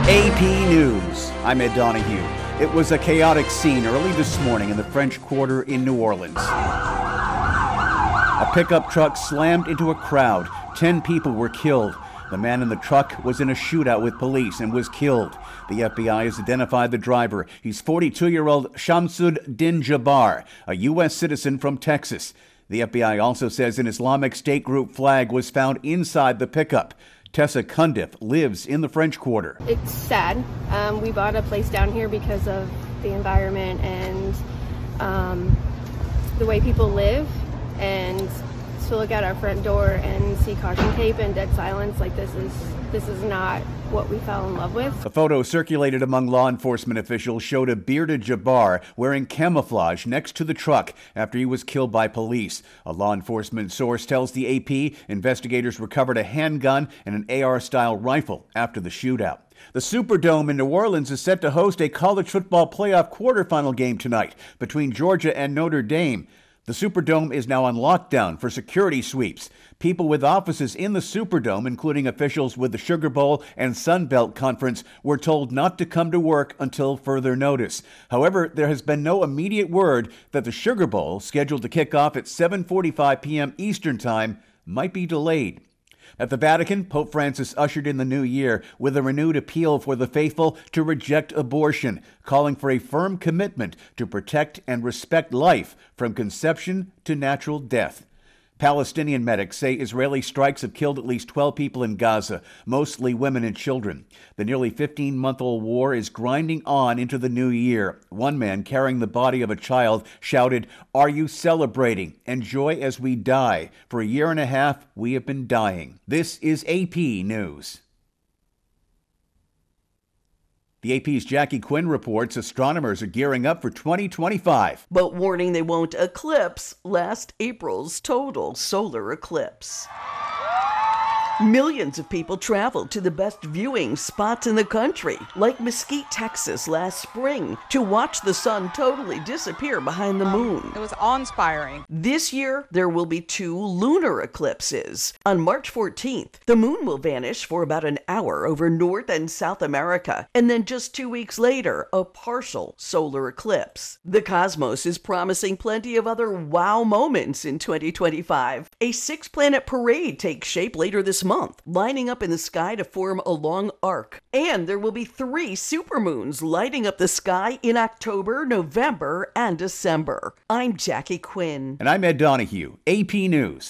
AP News. I'm Ed Donahue. It was a chaotic scene early this morning in the French Quarter in New Orleans. A pickup truck slammed into a crowd. 10 people were killed. The man in the truck was in a shootout with police and was killed. The FBI has identified the driver. He's 42-year-old Shamsud Din Jabbar, a U.S. citizen from Texas. The FBI also says an Islamic State group flag was found inside the pickup. Tessa Cundiff lives in the French Quarter. It's sad. We bought a place down here because of the environment and the way people live, and to look at our front door and see caution tape and dead silence like this is not what we fell in love with. A photo circulated among law enforcement officials showed a bearded Jabbar wearing camouflage next to the truck after he was killed by police. A law enforcement source tells the AP investigators recovered a handgun and an AR-style rifle after the shootout. The Superdome in New Orleans is set to host a college football playoff quarterfinal game tonight between Georgia and Notre Dame. The Superdome is now on lockdown for security sweeps. People with offices in the Superdome, including officials with the Sugar Bowl and Sun Belt Conference, were told not to come to work until further notice. However, there has been no immediate word that the Sugar Bowl, scheduled to kick off at 7:45 p.m. Eastern Time, might be delayed. At the Vatican, Pope Francis ushered in the new year with a renewed appeal for the faithful to reject abortion, calling for a firm commitment to protect and respect life from conception to natural death. Palestinian medics say Israeli strikes have killed at least 12 people in Gaza, mostly women and children. The nearly 15-month-old war is grinding on into the new year. One man carrying the body of a child shouted, "Are you celebrating? Enjoy as we die. For a year and a half, we have been dying." This is AP News. The AP's Jackie Quinn reports astronomers are gearing up for 2025. But warning they won't eclipse last April's total solar eclipse. Millions of people traveled to the best viewing spots in the country, like Mesquite, Texas last spring, to watch the sun totally disappear behind the moon. It was awe-inspiring. This year, there will be 2 lunar eclipses. On March 14th, the moon will vanish for about an hour over North and South America, and then just 2 weeks later, a partial solar eclipse. The cosmos is promising plenty of other wow moments in 2025. A 6-planet parade takes shape later this month, lining up in the sky to form a long arc. And there will be 3 supermoons lighting up the sky in October, November, and December. I'm Jackie Quinn. And I'm Ed Donahue, AP News.